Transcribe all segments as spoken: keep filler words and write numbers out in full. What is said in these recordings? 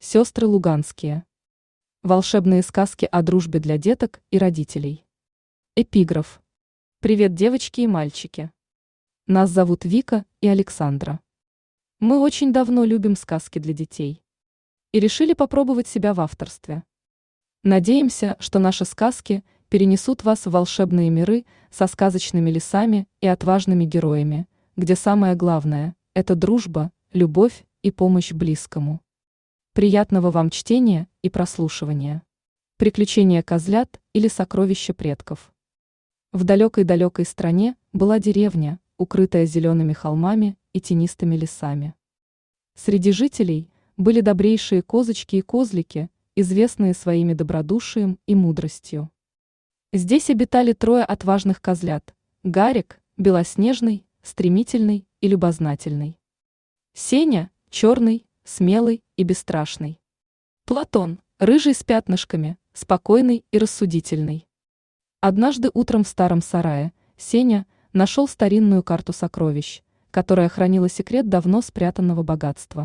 Сестры Луганские. Волшебные сказки о дружбе для деток и родителей. Эпиграф. Привет, девочки и мальчики. Нас зовут Вика и Александра. Мы очень давно любим сказки для детей. И решили попробовать себя в авторстве. Надеемся, что наши сказки перенесут вас в волшебные миры со сказочными лесами и отважными героями, где самое главное – это дружба, любовь и помощь близкому. Приятного вам чтения и прослушивания. Приключения козлят или сокровища предков. В далекой-далекой стране была деревня, укрытая зелеными холмами и тенистыми лесами. Среди жителей были добрейшие козочки и козлики, известные своими добродушием и мудростью. Здесь обитали трое отважных козлят – Гарик, белоснежный, стремительный и любознательный. Сеня – черный, смелый и бесстрашный. Платон, рыжий с пятнышками, спокойный и рассудительный. Однажды утром в старом сарае Сеня нашел старинную карту сокровищ, которая хранила секрет давно спрятанного богатства.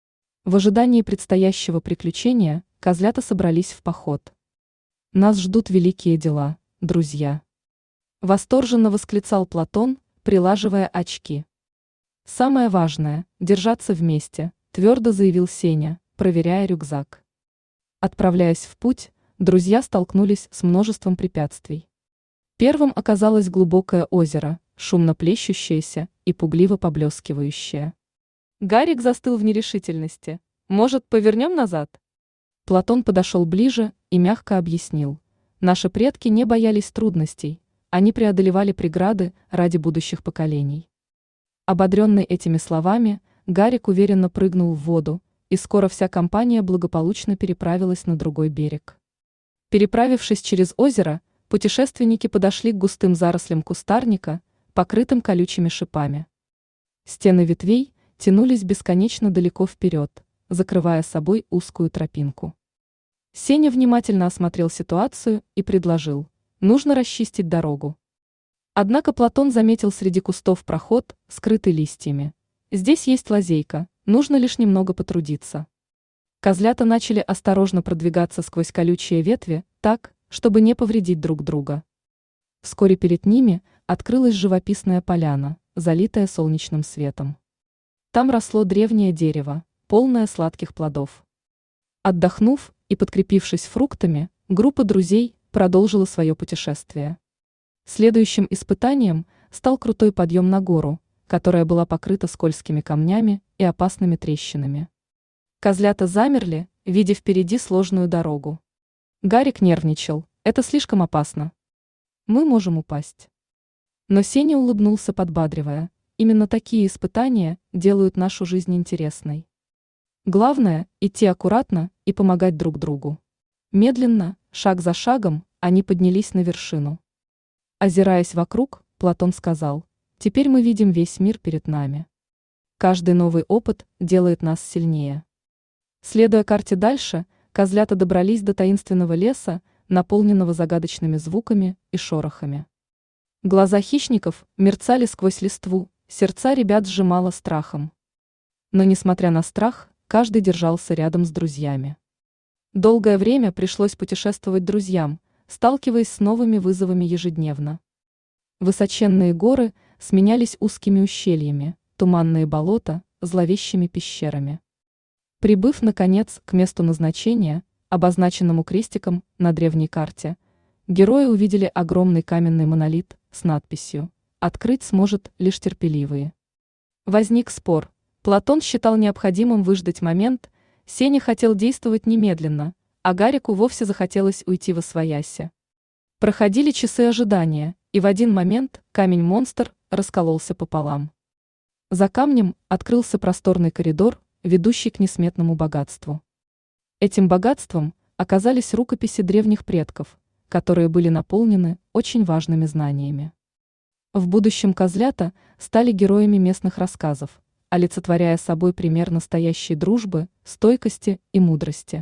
В ожидании предстоящего приключения козлята собрались в поход. «Нас ждут великие дела, друзья!» Восторженно восклицал Платон, прилаживая очки. «Самое важное – держаться вместе», – твердо заявил Сеня, проверяя рюкзак. Отправляясь в путь, друзья столкнулись с множеством препятствий. Первым оказалось глубокое озеро, шумно плещущееся и пугливо поблескивающее. Гарик застыл в нерешительности. «Может, повернем назад?» Платон подошел ближе и мягко объяснил. Наши предки не боялись трудностей, они преодолевали преграды ради будущих поколений. Ободренный этими словами, Гарик уверенно прыгнул в воду, и скоро вся компания благополучно переправилась на другой берег. Переправившись через озеро, путешественники подошли к густым зарослям кустарника, покрытым колючими шипами. Стены ветвей тянулись бесконечно далеко вперед, закрывая собой узкую тропинку. Сеня внимательно осмотрел ситуацию и предложил: нужно расчистить дорогу. Однако Платон заметил среди кустов проход, скрытый листьями. Здесь есть лазейка, нужно лишь немного потрудиться. Козлята начали осторожно продвигаться сквозь колючие ветви, так, чтобы не повредить друг друга. Вскоре перед ними открылась живописная поляна, залитая солнечным светом. Там росло древнее дерево, полное сладких плодов. Отдохнув и подкрепившись фруктами, группа друзей продолжила свое путешествие. Следующим испытанием стал крутой подъем на гору, которая была покрыта скользкими камнями и опасными трещинами. Козлята замерли, видя впереди сложную дорогу. Гарик нервничал: это слишком опасно. Мы можем упасть. Но Сеня улыбнулся, подбадривая: именно такие испытания делают нашу жизнь интересной. Главное – идти аккуратно и помогать друг другу. Медленно, шаг за шагом, они поднялись на вершину. Озираясь вокруг, Платон сказал: теперь мы видим весь мир перед нами. Каждый новый опыт делает нас сильнее. Следуя карте дальше, козлята добрались до таинственного леса, наполненного загадочными звуками и шорохами. Глаза хищников мерцали сквозь листву, сердца ребят сжимало страхом. Но несмотря на страх, каждый держался рядом с друзьями. Долгое время пришлось путешествовать друзьям, сталкиваясь с новыми вызовами ежедневно. Высоченные горы сменялись узкими ущельями, туманные болота – зловещими пещерами. Прибыв, наконец, к месту назначения, обозначенному крестиком на древней карте, герои увидели огромный каменный монолит с надписью «Открыть сможет лишь терпеливые». Возник спор. Платон считал необходимым выждать момент, Сеня хотел действовать немедленно, а Гарику вовсе захотелось уйти восвояси. Проходили часы ожидания, и в один момент камень-монстр раскололся пополам. За камнем открылся просторный коридор, ведущий к несметному богатству. Этим богатством оказались рукописи древних предков, которые были наполнены очень важными знаниями. В будущем козлята стали героями местных рассказов, олицетворяя собой пример настоящей дружбы, стойкости и мудрости.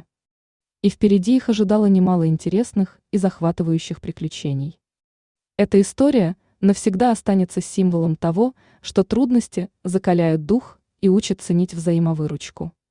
И впереди их ожидало немало интересных и захватывающих приключений. Эта история навсегда останется символом того, что трудности закаляют дух и учат ценить взаимовыручку.